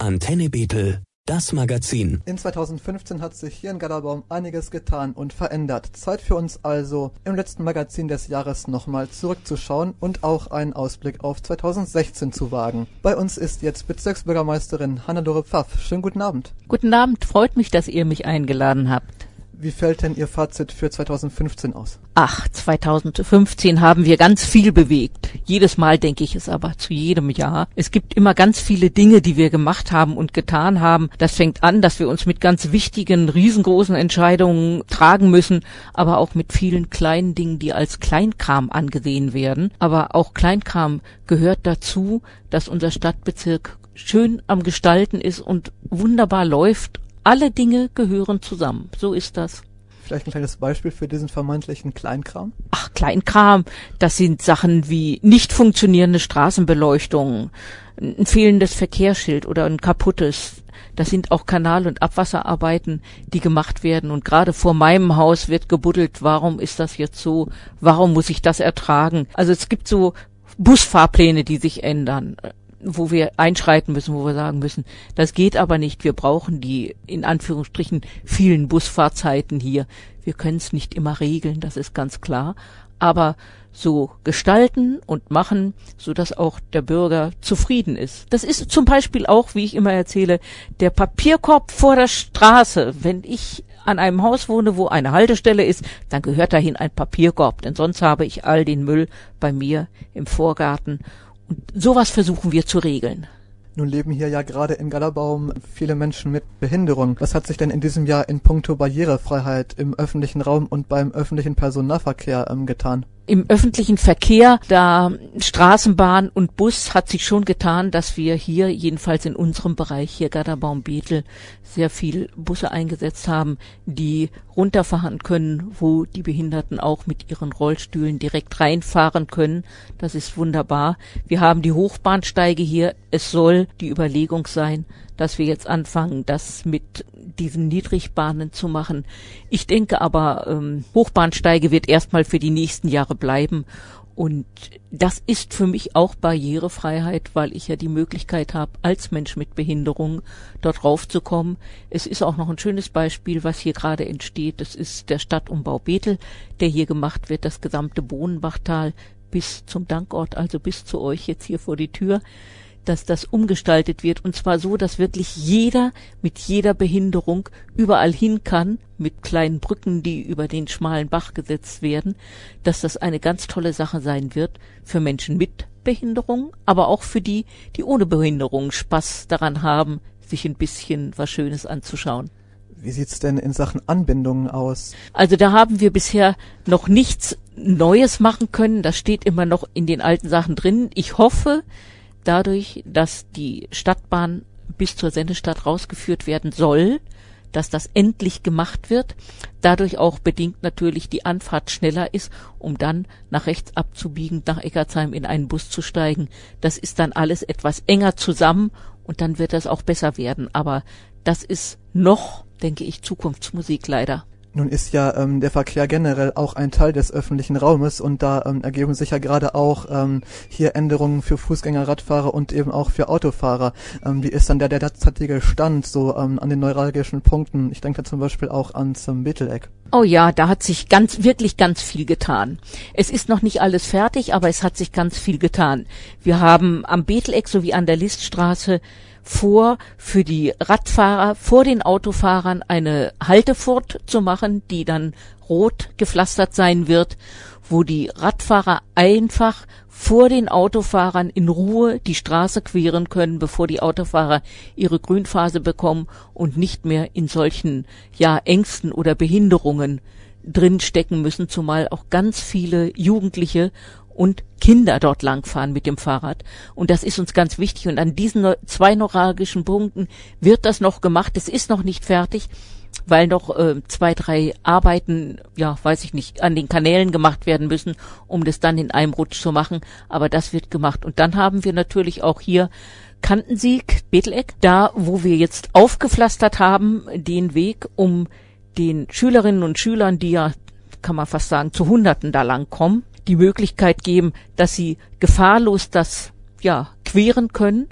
Antenne Bethel, das Magazin. In 2015 hat sich hier in Gallerbaum einiges getan und verändert. Zeit für uns also, im letzten Magazin des Jahres nochmal zurückzuschauen und auch einen Ausblick auf 2016 zu wagen. Bei uns ist jetzt Bezirksbürgermeisterin Hannelore Pfaff. Schönen guten Abend. Guten Abend, freut mich, dass ihr mich eingeladen habt. Wie fällt denn Ihr Fazit für 2015 aus? 2015 haben wir ganz viel bewegt. Jedes Mal denke ich es aber, zu jedem Jahr. Es gibt immer ganz viele Dinge, die wir gemacht haben und getan haben. Das fängt an, dass wir uns mit ganz wichtigen, riesengroßen Entscheidungen tragen müssen, aber auch mit vielen kleinen Dingen, die als Kleinkram angesehen werden. Aber auch Kleinkram gehört dazu, dass unser Stadtbezirk schön am Gestalten ist und wunderbar läuft. Alle Dinge gehören zusammen. So ist das. Vielleicht ein kleines Beispiel für diesen vermeintlichen Kleinkram? Ach, Kleinkram, das sind Sachen wie nicht funktionierende Straßenbeleuchtung, ein fehlendes Verkehrsschild oder ein kaputtes. Das sind auch Kanal- und Abwasserarbeiten, die gemacht werden. Und gerade vor meinem Haus wird gebuddelt, warum ist das jetzt so? Warum muss ich das ertragen? Also es gibt so Busfahrpläne, die sich ändern, wo wir einschreiten müssen, wo wir sagen müssen, das geht aber nicht, wir brauchen die, in Anführungsstrichen, vielen Busfahrzeiten hier. Wir können es nicht immer regeln, das ist ganz klar, aber so gestalten und machen, so dass auch der Bürger zufrieden ist. Das ist zum Beispiel auch, wie ich immer erzähle, der Papierkorb vor der Straße. Wenn ich an einem Haus wohne, wo eine Haltestelle ist, dann gehört dahin ein Papierkorb, denn sonst habe ich all den Müll bei mir im Vorgarten. Und sowas versuchen wir zu regeln. Nun leben hier ja gerade in Gallerbaum viele Menschen mit Behinderung. Was hat sich denn in diesem Jahr in puncto Barrierefreiheit im öffentlichen Raum und beim öffentlichen Personennahverkehr getan? Im öffentlichen Verkehr, da Straßenbahn und Bus, hat sich schon getan, dass wir hier, jedenfalls in unserem Bereich hier Gallerbaum-Bethel, sehr viel Busse eingesetzt haben, die runterfahren können, wo die Behinderten auch mit ihren Rollstühlen direkt reinfahren können. Das ist wunderbar. Wir haben die Hochbahnsteige hier. Es soll die Überlegung sein, dass wir jetzt anfangen, das mit diesen Niedrigbahnen zu machen. Ich denke aber, Hochbahnsteige wird erstmal für die nächsten Jahre bleiben. Und das ist für mich auch Barrierefreiheit, weil ich ja die Möglichkeit habe, als Mensch mit Behinderung dort raufzukommen. Es ist auch noch ein schönes Beispiel, was hier gerade entsteht. Das ist der Stadtumbau Bethel, der hier gemacht wird, das gesamte Bohnenbachtal bis zum Dankort, also bis zu euch jetzt hier vor die Tür, dass das umgestaltet wird, und zwar so, dass wirklich jeder mit jeder Behinderung überall hin kann, mit kleinen Brücken, die über den schmalen Bach gesetzt werden, dass das eine ganz tolle Sache sein wird für Menschen mit Behinderung, aber auch für die, die ohne Behinderung Spaß daran haben, sich ein bisschen was Schönes anzuschauen. Wie sieht's denn in Sachen Anbindungen aus? Also da haben wir bisher noch nichts Neues machen können, das steht immer noch in den alten Sachen drin. Ich hoffe, dadurch, dass die Stadtbahn bis zur Sennestadt rausgeführt werden soll, dass das endlich gemacht wird, dadurch auch bedingt natürlich die Anfahrt schneller ist, um dann nach rechts abzubiegen, nach Eckartsheim in einen Bus zu steigen. Das ist dann alles etwas enger zusammen und dann wird das auch besser werden. Aber das ist noch, denke ich, Zukunftsmusik leider. Nun ist ja der Verkehr generell auch ein Teil des öffentlichen Raumes und da ergeben sich ja gerade auch hier Änderungen für Fußgänger, Radfahrer und eben auch für Autofahrer. Wie ist dann der derzeitige Stand so an den neuralgischen Punkten? Ich denke da zum Beispiel auch ans Betheleck. Oh ja, da hat sich wirklich ganz viel getan. Es ist noch nicht alles fertig, aber es hat sich ganz viel getan. Wir haben am Betheleck sowie an der Liststraße für die Radfahrer, vor den Autofahrern eine Haltefurt zu machen, die dann rot gepflastert sein wird, wo die Radfahrer einfach vor den Autofahrern in Ruhe die Straße queren können, bevor die Autofahrer ihre Grünphase bekommen und nicht mehr in solchen, Ängsten oder Behinderungen drinstecken müssen, zumal auch ganz viele Jugendliche und Kinder dort langfahren mit dem Fahrrad. Und das ist uns ganz wichtig. Und an diesen 2 neuralgischen Punkten wird das noch gemacht. Es ist noch nicht fertig, weil noch 2, 3 Arbeiten, an den Kanälen gemacht werden müssen, um das dann in einem Rutsch zu machen. Aber das wird gemacht. Und dann haben wir natürlich auch hier Kantensieg, Betheleck, da wo wir jetzt aufgepflastert haben, den Weg, um den Schülerinnen und Schülern, die ja, kann man fast sagen, zu Hunderten da lang kommen, die Möglichkeit geben, dass sie gefahrlos das queren können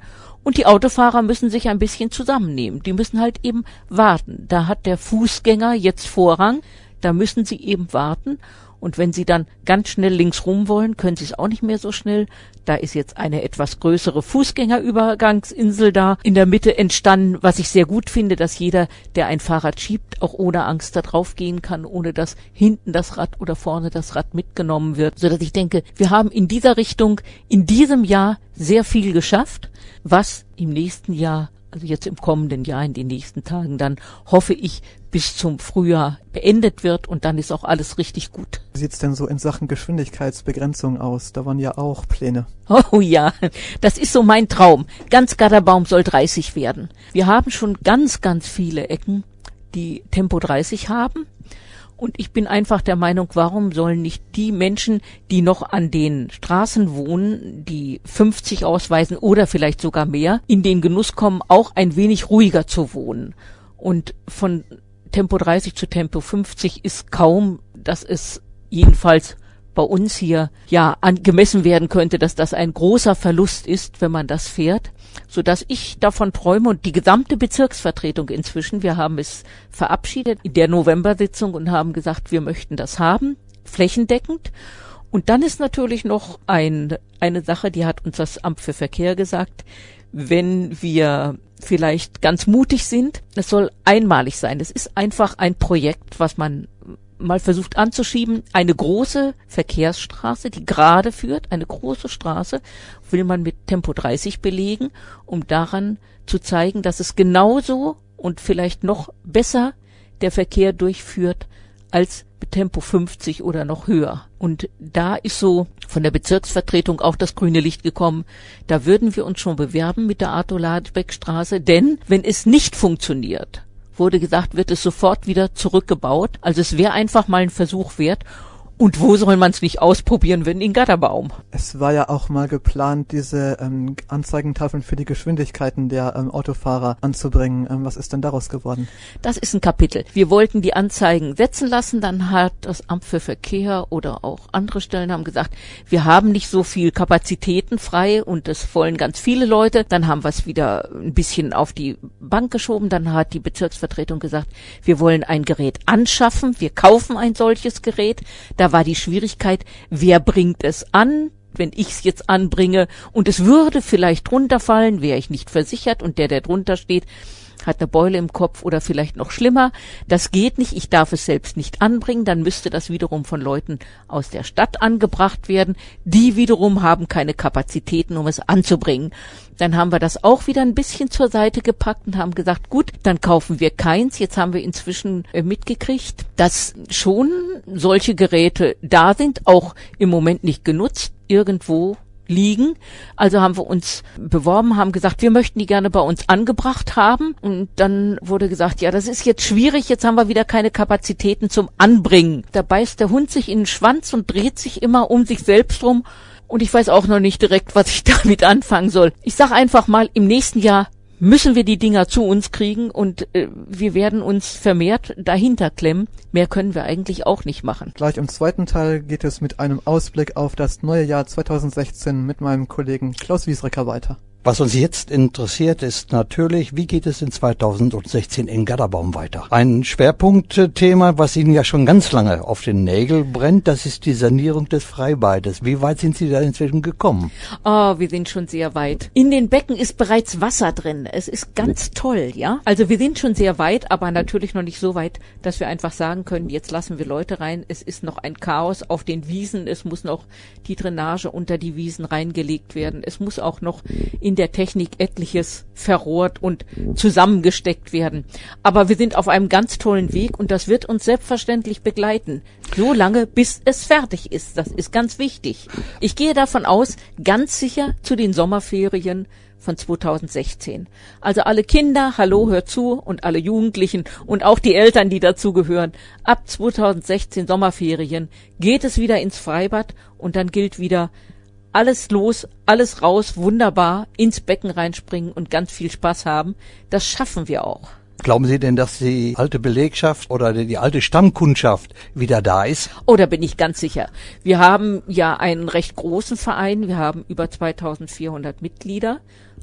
Und die Autofahrer müssen sich ein bisschen zusammennehmen. Die müssen halt eben warten. Da hat der Fußgänger jetzt Vorrang. Da müssen sie eben warten. Und wenn sie dann ganz schnell links rum wollen, können sie es auch nicht mehr so schnell. Da ist jetzt eine etwas größere Fußgängerübergangsinsel da in der Mitte entstanden, was ich sehr gut finde, dass jeder, der ein Fahrrad schiebt, auch ohne Angst da drauf gehen kann, ohne dass hinten das Rad oder vorne das Rad mitgenommen wird. Sodass ich denke, wir haben in dieser Richtung in diesem Jahr sehr viel geschafft, was im nächsten Jahr, also jetzt im kommenden Jahr, in den nächsten Tagen, dann hoffe ich, bis zum Frühjahr beendet wird und dann ist auch alles richtig gut. Wie sieht's denn so in Sachen Geschwindigkeitsbegrenzung aus? Da waren ja auch Pläne. Oh ja, das ist so mein Traum. Ganz Garderbaum soll 30 werden. Wir haben schon ganz, ganz viele Ecken, die Tempo 30 haben. Und ich bin einfach der Meinung, warum sollen nicht die Menschen, die noch an den Straßen wohnen, die 50 ausweisen oder vielleicht sogar mehr, in den Genuss kommen, auch ein wenig ruhiger zu wohnen. Und von Tempo 30 zu Tempo 50 ist kaum, dass es jedenfalls bei uns hier ja gemessen werden könnte, dass das ein großer Verlust ist, wenn man das fährt, so dass ich davon träume und die gesamte Bezirksvertretung inzwischen, wir haben es verabschiedet in der November-Sitzung und haben gesagt, wir möchten das haben, flächendeckend. Und dann ist natürlich noch eine Sache, die hat uns das Amt für Verkehr gesagt, wenn wir vielleicht ganz mutig sind, es soll einmalig sein. Es ist einfach ein Projekt, was man mal versucht anzuschieben. Eine große Verkehrsstraße, die gerade führt, eine große Straße, will man mit Tempo 30 belegen, um daran zu zeigen, dass es genauso und vielleicht noch besser der Verkehr durchführt als mit Tempo 50 oder noch höher. Und da ist so von der Bezirksvertretung auch das grüne Licht gekommen. Da würden wir uns schon bewerben mit der Arthur-Ladbeck-Straße, denn wenn es nicht funktioniert, wurde gesagt, wird es sofort wieder zurückgebaut. Also es wäre einfach mal ein Versuch wert. Und wo soll man es nicht ausprobieren, wenn in Garderbaum? Es war ja auch mal geplant, diese Anzeigentafeln für die Geschwindigkeiten der Autofahrer anzubringen. Was ist denn daraus geworden? Das ist ein Kapitel. Wir wollten die Anzeigen setzen lassen, dann hat das Amt für Verkehr oder auch andere Stellen haben gesagt, wir haben nicht so viel Kapazitäten frei und das wollen ganz viele Leute. Dann haben wir es wieder ein bisschen auf die Bank geschoben. Dann hat die Bezirksvertretung gesagt, wir wollen ein Gerät anschaffen, wir kaufen ein solches Gerät. Da war die Schwierigkeit, wer bringt es an, wenn ich es jetzt anbringe und es würde vielleicht runterfallen, wäre ich nicht versichert und der drunter steht, hat eine Beule im Kopf oder vielleicht noch schlimmer. Das geht nicht, ich darf es selbst nicht anbringen, dann müsste das wiederum von Leuten aus der Stadt angebracht werden. Die wiederum haben keine Kapazitäten, um es anzubringen. Dann haben wir das auch wieder ein bisschen zur Seite gepackt und haben gesagt, gut, dann kaufen wir keins. Jetzt haben wir inzwischen mitgekriegt, dass schon solche Geräte da sind, auch im Moment nicht genutzt, irgendwo liegen. Also haben wir uns beworben, haben gesagt, wir möchten die gerne bei uns angebracht haben. Und dann wurde gesagt, ja, das ist jetzt schwierig, jetzt haben wir wieder keine Kapazitäten zum Anbringen. Da beißt der Hund sich in den Schwanz und dreht sich immer um sich selbst rum. Und ich weiß auch noch nicht direkt, was ich damit anfangen soll. Ich sag einfach mal, im nächsten Jahr müssen wir die Dinger zu uns kriegen und wir werden uns vermehrt dahinter klemmen. Mehr können wir eigentlich auch nicht machen. Gleich im zweiten Teil geht es mit einem Ausblick auf das neue Jahr 2016 mit meinem Kollegen Klaus Wiesrecker weiter. Was uns jetzt interessiert, ist natürlich, wie geht es in 2016 in Garderbaum weiter? Ein Schwerpunktthema, was Ihnen ja schon ganz lange auf den Nägeln brennt, das ist die Sanierung des Freibades. Wie weit sind Sie da inzwischen gekommen? Oh, wir sind schon sehr weit. In den Becken ist bereits Wasser drin. Es ist ganz toll, ja? Also wir sind schon sehr weit, aber natürlich noch nicht so weit, dass wir einfach sagen können, jetzt lassen wir Leute rein. Es ist noch ein Chaos auf den Wiesen. Es muss noch die Drainage unter die Wiesen reingelegt werden. Es muss auch noch in der Technik etliches verrohrt und zusammengesteckt werden. Aber wir sind auf einem ganz tollen Weg und das wird uns selbstverständlich begleiten. So lange, bis es fertig ist. Das ist ganz wichtig. Ich gehe davon aus, ganz sicher zu den Sommerferien von 2016. Also alle Kinder, hallo, hört zu, und alle Jugendlichen und auch die Eltern, die dazugehören. Ab 2016 Sommerferien geht es wieder ins Freibad und dann gilt wieder alles los, alles raus, wunderbar, ins Becken reinspringen und ganz viel Spaß haben. Das schaffen wir auch. Glauben Sie denn, dass die alte Belegschaft oder die alte Stammkundschaft wieder da ist? Oh, da bin ich ganz sicher. Wir haben ja einen recht großen Verein. Wir haben über 2400 Mitglieder.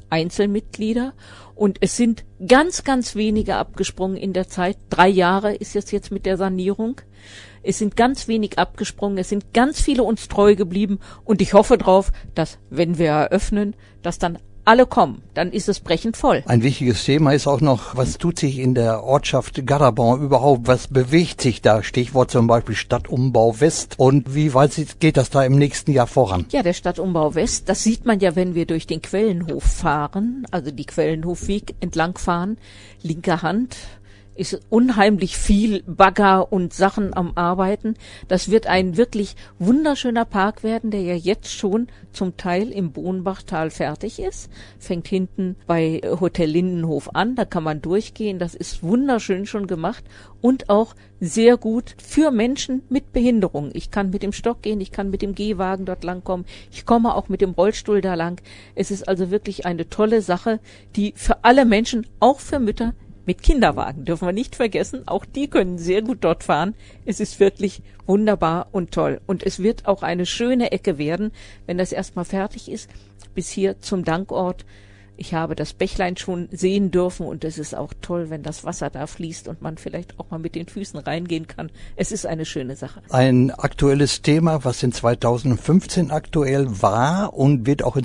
Einzelmitglieder und es sind ganz, ganz wenige abgesprungen in der Zeit. 3 Jahre ist es jetzt mit der Sanierung. Es sind ganz wenig abgesprungen, es sind ganz viele uns treu geblieben und ich hoffe drauf, dass, wenn wir eröffnen, dass dann alle kommen, dann ist es brechend voll. Ein wichtiges Thema ist auch noch, was tut sich in der Ortschaft Garderbaum überhaupt? Was bewegt sich da? Stichwort zum Beispiel Stadtumbau West. Und wie weit geht das da im nächsten Jahr voran? Ja, der Stadtumbau West, das sieht man ja, wenn wir durch den Quellenhof fahren, also die Quellenhofweg entlang fahren, linker Hand, ist unheimlich viel Bagger und Sachen am Arbeiten. Das wird ein wirklich wunderschöner Park werden, der ja jetzt schon zum Teil im Bohnbachtal fertig ist. Fängt hinten bei Hotel Lindenhof an, da kann man durchgehen. Das ist wunderschön schon gemacht und auch sehr gut für Menschen mit Behinderung. Ich kann mit dem Stock gehen, ich kann mit dem Gehwagen dort langkommen. Ich komme auch mit dem Rollstuhl da lang. Es ist also wirklich eine tolle Sache, die für alle Menschen, auch für Mütter, mit Kinderwagen dürfen wir nicht vergessen, auch die können sehr gut dort fahren. Es ist wirklich wunderbar und toll. Und es wird auch eine schöne Ecke werden, wenn das erstmal fertig ist, bis hier zum Dankort. Ich habe das Bächlein schon sehen dürfen und es ist auch toll, wenn das Wasser da fließt und man vielleicht auch mal mit den Füßen reingehen kann. Es ist eine schöne Sache. Ein aktuelles Thema, was in 2015 aktuell war und wird auch in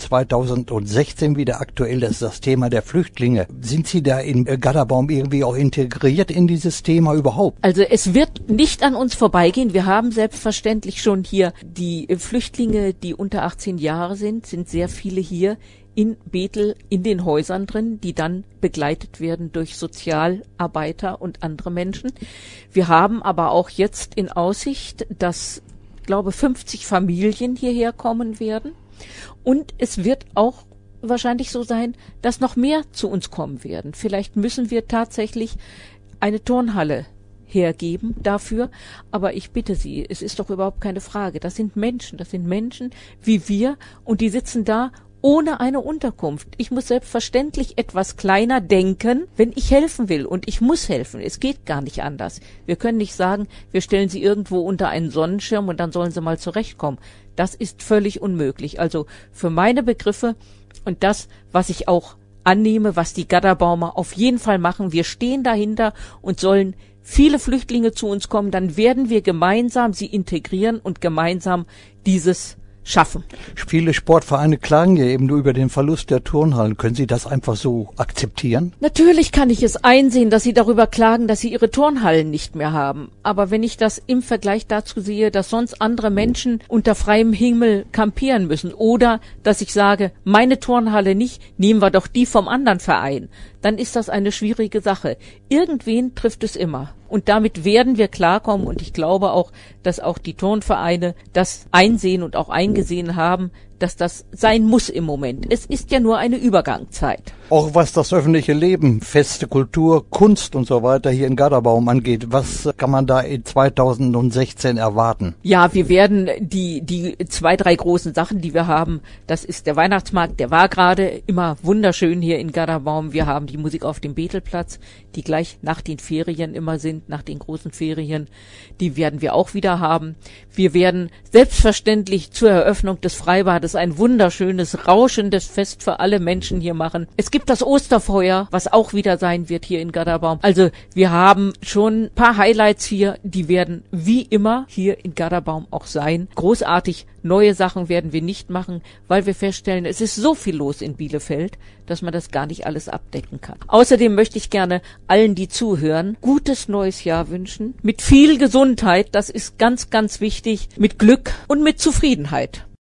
2016 wieder aktuell, das ist das Thema der Flüchtlinge. Sind Sie da in Garderbaum irgendwie auch integriert in dieses Thema überhaupt? Also es wird nicht an uns vorbeigehen. Wir haben selbstverständlich schon hier die Flüchtlinge, die unter 18 Jahre sind sehr viele hier in Bethel in den Häusern drin, die dann begleitet werden durch Sozialarbeiter und andere Menschen. Wir haben aber auch jetzt in Aussicht, dass, glaube 50 Familien hierher kommen werden. Und es wird auch wahrscheinlich so sein, dass noch mehr zu uns kommen werden. Vielleicht müssen wir tatsächlich eine Turnhalle hergeben dafür. Aber ich bitte Sie, es ist doch überhaupt keine Frage. Das sind Menschen wie wir und die sitzen da ohne eine Unterkunft. Ich muss selbstverständlich etwas kleiner denken, wenn ich helfen will. Und ich muss helfen. Es geht gar nicht anders. Wir können nicht sagen, wir stellen sie irgendwo unter einen Sonnenschirm und dann sollen sie mal zurechtkommen. Das ist völlig unmöglich. Also für meine Begriffe und das, was ich auch annehme, was die Garderbaumer auf jeden Fall machen, wir stehen dahinter und sollen viele Flüchtlinge zu uns kommen, dann werden wir gemeinsam sie integrieren und gemeinsam dieses schaffen. Viele Sportvereine klagen ja eben nur über den Verlust der Turnhallen. Können Sie das einfach so akzeptieren? Natürlich kann ich es einsehen, dass sie darüber klagen, dass sie ihre Turnhallen nicht mehr haben. Aber wenn ich das im Vergleich dazu sehe, dass sonst andere Menschen unter freiem Himmel kampieren müssen oder dass ich sage, meine Turnhalle nicht, nehmen wir doch die vom anderen Verein, dann ist das eine schwierige Sache. Irgendwen trifft es immer. Und damit werden wir klarkommen und ich glaube auch, dass auch die Turnvereine das einsehen und auch eingesehen haben, dass das sein muss im Moment. Es ist ja nur eine Übergangszeit. Auch was das öffentliche Leben, Feste, Kultur, Kunst und so weiter hier in Garderbaum angeht, was kann man da in 2016 erwarten? Ja, wir werden die 2, 3 großen Sachen, die wir haben, das ist der Weihnachtsmarkt, der war gerade immer wunderschön hier in Garderbaum. Wir haben die Musik auf dem Bethelplatz, die gleich nach den Ferien immer sind, nach den großen Ferien. Die werden wir auch wieder haben. Wir werden selbstverständlich zur Eröffnung des Freibades ein wunderschönes, rauschendes Fest für alle Menschen hier machen. Es gibt das Osterfeuer, was auch wieder sein wird hier in Garderbaum. Also wir haben schon ein paar Highlights hier, die werden wie immer hier in Garderbaum auch sein. Großartig neue Sachen werden wir nicht machen, weil wir feststellen, es ist so viel los in Bielefeld, dass man das gar nicht alles abdecken kann. Außerdem möchte ich gerne allen, die zuhören, gutes neues Jahr wünschen. Mit viel Gesundheit, das ist ganz, ganz wichtig, mit Glück und mit Zufriedenheit.